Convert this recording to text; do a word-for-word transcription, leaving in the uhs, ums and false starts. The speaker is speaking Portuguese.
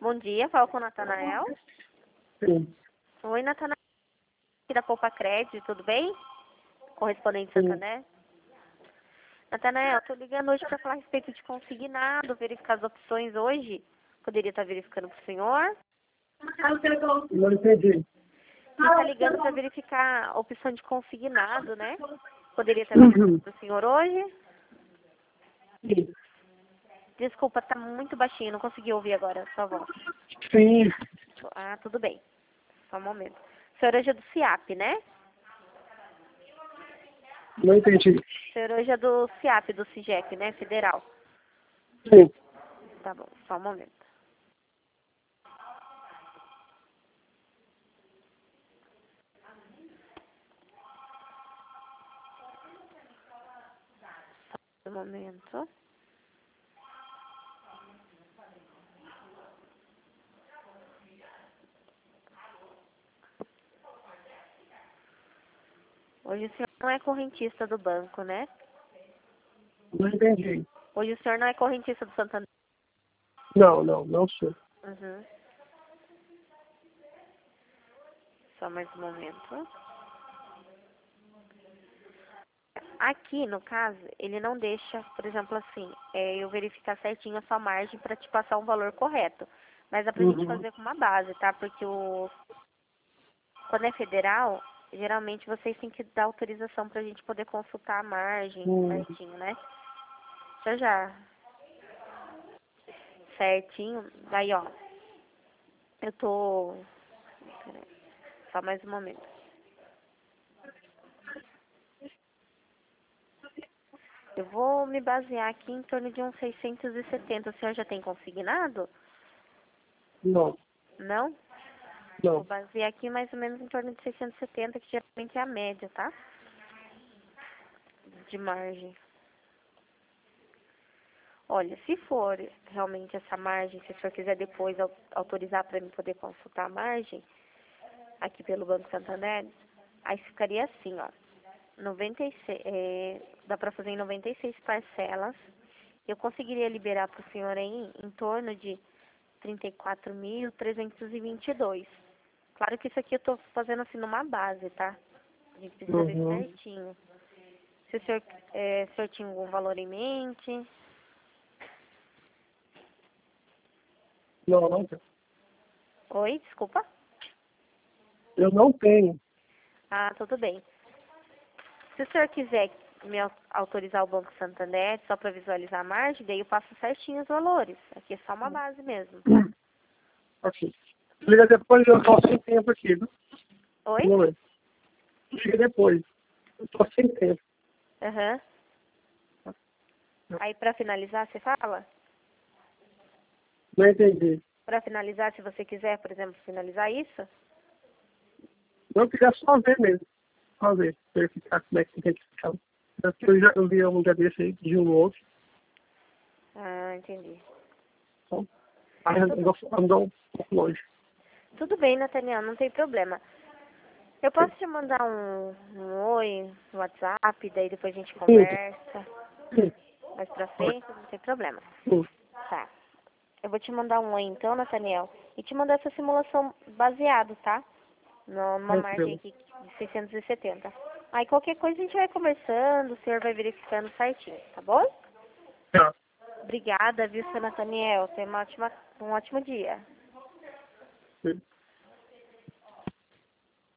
bom dia. Fala com o Natanael. Sim. Oi, Natanael. Aqui da Poupa Crédito, tudo bem? Correspondente Sim. Santander. Natanael, tô ligando hoje para falar a respeito de consignado, verificar as opções hoje. Poderia estar verificando para o senhor? Não entendi. Você está ligando para verificar a opção de consignado, né? Poderia estar verificando para o senhor hoje? Sim. Desculpa, tá muito baixinho, não consegui ouvir agora a sua voz. Sim. Ah, tudo bem. Só um momento. O senhor hoje é do CIAP, né? Não entendi. O senhor hoje é do CIAP, do CIGEP, né? Federal. Sim. Tá bom, só um momento. Só um momento. Hoje o senhor não é correntista do banco, né? Não entendi. Hoje o senhor não é correntista do Santander. Não, não, não sou. Uhum. Só mais um momento. Aqui, no caso, ele não deixa, por exemplo, assim, é, eu verificar certinho a sua margem para te passar um valor correto. Mas dá pra gente Uhum. fazer com uma base, tá? Porque o quando é federal, geralmente vocês têm que dar autorização pra gente poder consultar a margem Hum. certinho, né? Já já. Certinho. Daí, ó. Eu tô... Pera aí, só mais um momento. Eu vou me basear aqui em torno de uns seiscentos e setenta. O senhor já tem consignado? Não, Não? Vou não. basear aqui mais ou menos em torno de seiscentos e setenta, que geralmente é a média, tá? De margem. Olha, se for realmente essa margem, se o senhor quiser depois au- autorizar para mim poder consultar a margem, aqui pelo Banco Santander, aí ficaria assim, ó. noventa e seis, é, dá para fazer em noventa e seis parcelas. Eu conseguiria liberar para o senhor aí em torno de trinta e quatro mil trezentos e vinte e dois. Claro que isso aqui eu tô fazendo assim numa base, tá? A gente precisa ver Uhum. certinho. Se o senhor, é, o senhor tinha algum valor em mente. Não, não tenho. Oi, desculpa. Eu não tenho. Ah, tudo bem. Se o senhor quiser me au- autorizar o Banco Santander só para visualizar a margem, daí eu passo certinho os valores. Aqui é só uma base mesmo. Ok. Liga depois, eu tô sem tempo aqui, viu? Oi? Não é. Liga depois. Eu tô sem tempo. Aham. Aí para finalizar, você fala? Não entendi. Para finalizar, se você quiser, por exemplo, finalizar isso? Não queria só ver mesmo. Só ver. Verificar como é que tem que ficar. Eu já eu vi um dia desse aí de um outro. Ah, entendi. Então, aí andou, andou um pouco longe. Tudo bem, Nathaniel, não tem problema. Eu posso te mandar um, um oi no WhatsApp, daí depois a gente Sim. conversa Sim. mais pra frente, não tem problema. Sim. Tá. Eu vou te mandar um oi então, Nathaniel, e te mandar essa simulação baseado, tá? No- Numa margem Tranquilo. aqui de seiscentos e setenta. Aí qualquer coisa a gente vai conversando, o senhor vai verificando certinho, tá bom? Tá. Obrigada, viu, seu Nathaniel? Tenha uma ótima, um ótimo dia. Sim.